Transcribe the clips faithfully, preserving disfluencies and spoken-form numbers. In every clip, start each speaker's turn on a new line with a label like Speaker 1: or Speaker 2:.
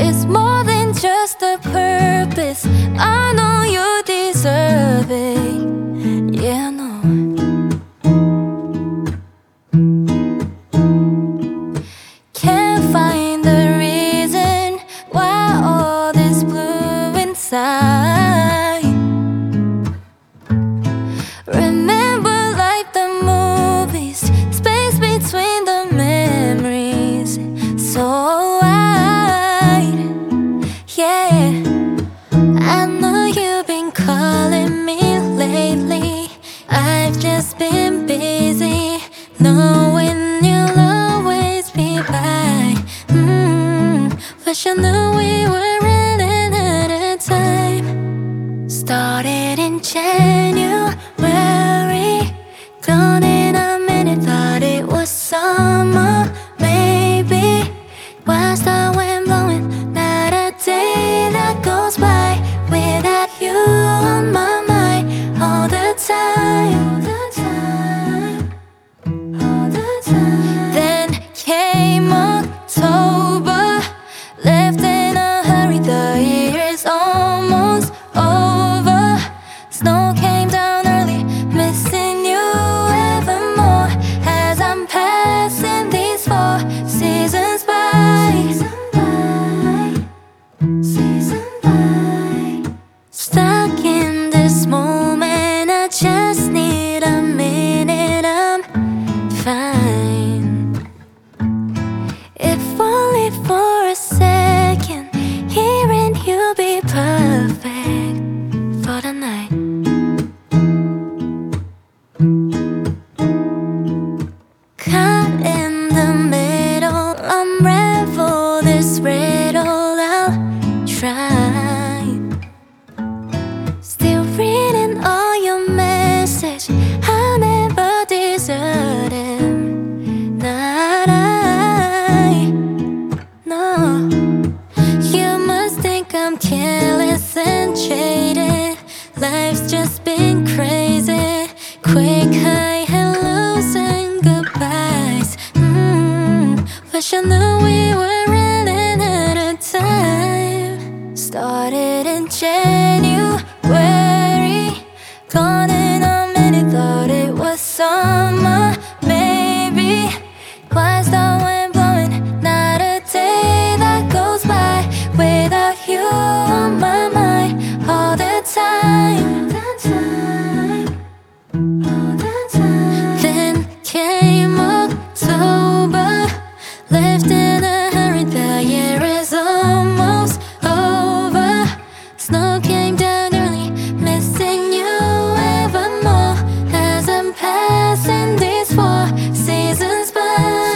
Speaker 1: It's more than just a purpose. I know you deserve it. Yeah, I know. Can't find the reason why all this blue inside. Remember like the movies, space between the memories, so wide. Yeah, I know you've been calling me lately. I've just been busy, knowing you'll always be by. mm, Wish I knew we were running out of time. Started in January, gone in a minute, thought it was summer. Maybe whilst the wind blowing, not a day that goes by without you on my mind all the time. All the time, all the time. Then came October, left in a hurry, the year is almost over. Snow came down early, missing you ever more as I'm passing these four seasons by. Season by. Stuck in this moment, I just need a minute, I'm fine. If only for a second, hearing you be perfect for the night. Caught in the middle, unravel this riddle, I'll try. Still reading all your message, I never deserted, not I. No, you must think I'm careless and jaded. Life's just been crazy, quick high hellos and goodbyes. mm, Wish I knew we were running out of time. Started in January, gone in a minute, thought it was summer. Maybe whilst the wind blowing, not a day that goes by without you on my mind all the time. All the time. Then came October, left in a hurry, the year is almost over. Snow came down early, missing you ever more as I'm passing these four seasons by.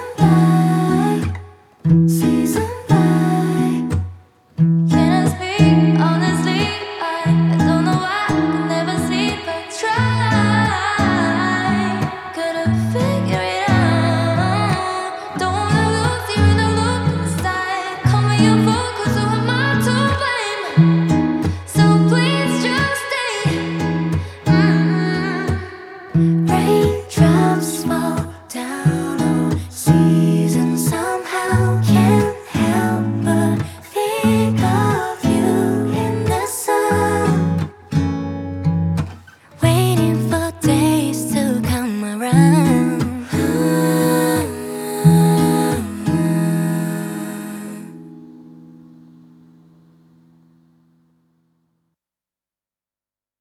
Speaker 1: Season by. Can I speak honestly? I, I don't know why I can never sleep, but try. Couldn't figure it out. Don't wanna lose you in the loop inside. Call me your fool.